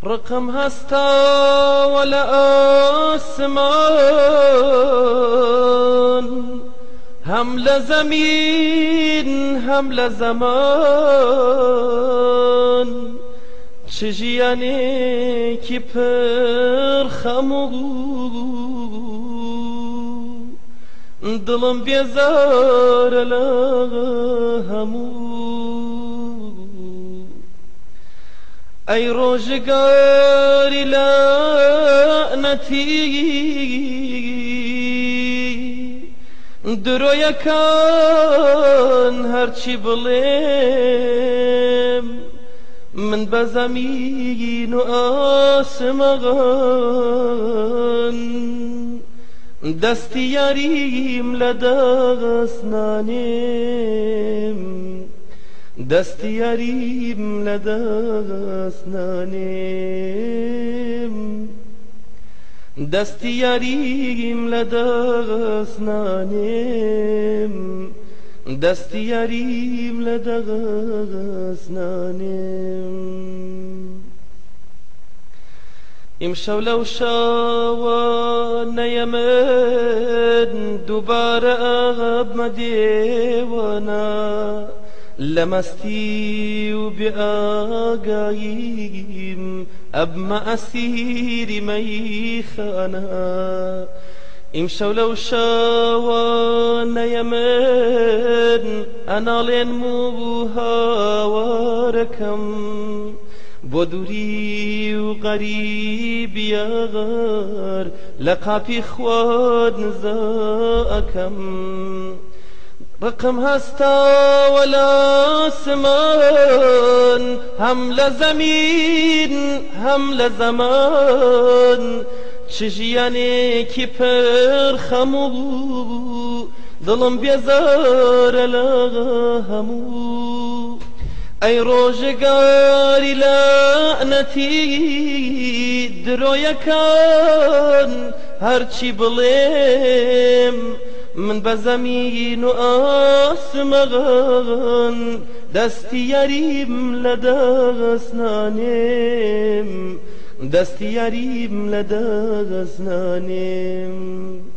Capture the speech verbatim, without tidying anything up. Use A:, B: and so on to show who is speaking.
A: رقم هستا ولا آسمان هم لزمین هم لزمان چه جیانی کی پر خمو دلم بیزار لهمو ای روزگاری لعنتی درو یکان هرچی بلیم من بزمین و آسمان دستی یاریم لدست نانیم دستی یاریم لدست نانیم دستی یاریم لدست نانیم دستی یاریم لدست نانیم امشو لو شاوى نيمن دوباره أغب مديونا لمستي وبأقايم أب ما أسير ميخانا امشو لو شاوى نيمن أنا لين موها وركم بودوری و غریب یغار لقابی خواد نزاکم رقم هستا ولا سمان هم لزمین هم لزمان چجیانی کی پر خمو دلم بیزار لهمو ای روزگاری لعنتی درو یکان هرچی بلیم من بزمین و آسمان دستی یاریم لدست نانیم دستی یاریم لدست نانیم